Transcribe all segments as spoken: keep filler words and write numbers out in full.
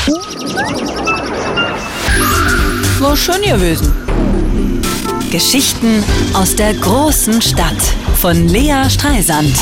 War schön gewesen. Geschichten aus der großen Stadt von Lea Streisand.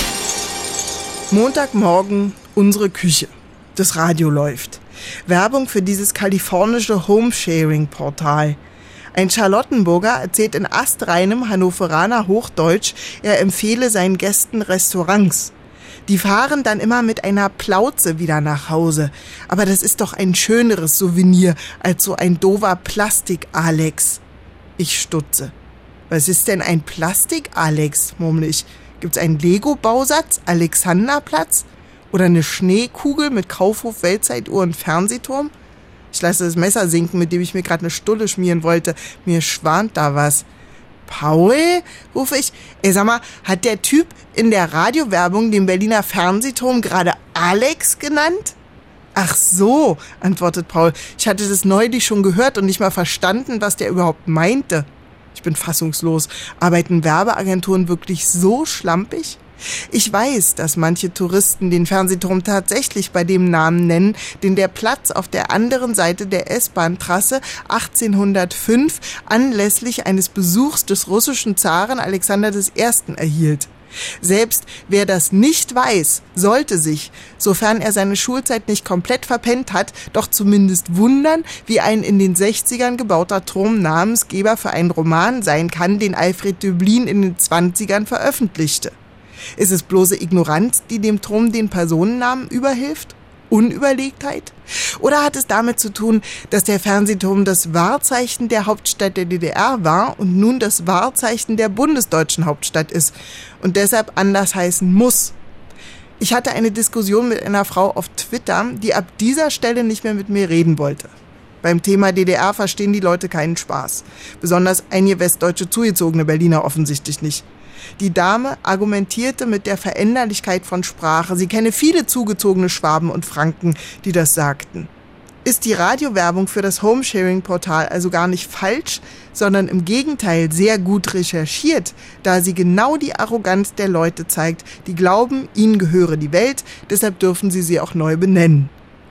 Montagmorgen, unsere Küche. Das Radio läuft. Werbung für dieses kalifornische Homesharing-Portal. Ein Charlottenburger erzählt in astreinem Hannoveraner Hochdeutsch, er empfehle seinen Gästen Restaurants. Die fahren dann immer mit einer Plauze wieder nach Hause. Aber das ist doch ein schöneres Souvenir als so ein doofer Plastik-Alex. Ich stutze. Was ist denn ein Plastik-Alex, murmel ich. Gibt's einen Lego-Bausatz, Alexanderplatz? Oder eine Schneekugel mit Kaufhof, Weltzeituhr und Fernsehturm? Ich lasse das Messer sinken, mit dem ich mir gerade eine Stulle schmieren wollte. Mir schwant da was. Paul, rufe ich. Ey, sag mal, hat der Typ in der Radiowerbung den Berliner Fernsehturm gerade Alex genannt? Ach so, antwortet Paul. Ich hatte das neulich schon gehört und nicht mal verstanden, was der überhaupt meinte. Ich bin fassungslos. Arbeiten Werbeagenturen wirklich so schlampig? Ich weiß, dass manche Touristen den Fernsehturm tatsächlich bei dem Namen nennen, den der Platz auf der anderen Seite der S-Bahn-Trasse achtzehnhundertfünf anlässlich eines Besuchs des russischen Zaren Alexander der Erste erhielt. Selbst wer das nicht weiß, sollte sich, sofern er seine Schulzeit nicht komplett verpennt hat, doch zumindest wundern, wie ein in den sechzigern gebauter Turm Namensgeber für einen Roman sein kann, den Alfred Döblin in den zwanzigern veröffentlichte. Ist es bloße Ignoranz, die dem Turm den Personennamen überhilft? Unüberlegtheit? Oder hat es damit zu tun, dass der Fernsehturm das Wahrzeichen der Hauptstadt der D D R war und nun das Wahrzeichen der bundesdeutschen Hauptstadt ist und deshalb anders heißen muss? Ich hatte eine Diskussion mit einer Frau auf Twitter, die ab dieser Stelle nicht mehr mit mir reden wollte. Beim Thema D D R verstehen die Leute keinen Spaß. Besonders einige westdeutsche zugezogene Berliner offensichtlich nicht. Die Dame argumentierte mit der Veränderlichkeit von Sprache. Sie kenne viele zugezogene Schwaben und Franken, die das sagten. Ist die Radiowerbung für das Homesharing-Portal also gar nicht falsch, sondern im Gegenteil sehr gut recherchiert, da sie genau die Arroganz der Leute zeigt, die glauben, ihnen gehöre die Welt, deshalb dürfen sie sie auch neu benennen.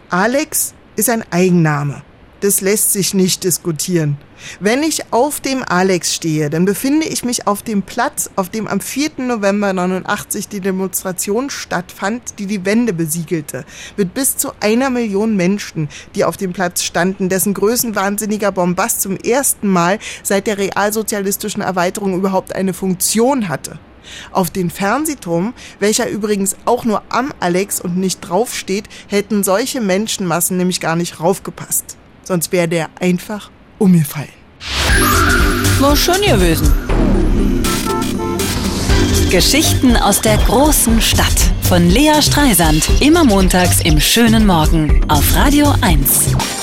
Alex ist ein Eigenname. Das lässt sich nicht diskutieren. Wenn ich auf dem Alex stehe, dann befinde ich mich auf dem Platz, auf dem am vierten November neunundachtzig die Demonstration stattfand, die die Wende besiegelte. Mit bis zu einer Million Menschen, die auf dem Platz standen, dessen größenwahnsinniger Bombast zum ersten Mal seit der realsozialistischen Erweiterung überhaupt eine Funktion hatte. Auf den Fernsehturm, welcher übrigens auch nur am Alex und nicht draufsteht, hätten solche Menschenmassen nämlich gar nicht raufgepasst. Sonst wäre der einfach umgefallen. War schön gewesen. Geschichten aus der großen Stadt von Lea Streisand. Immer montags im schönen Morgen auf Radio eins.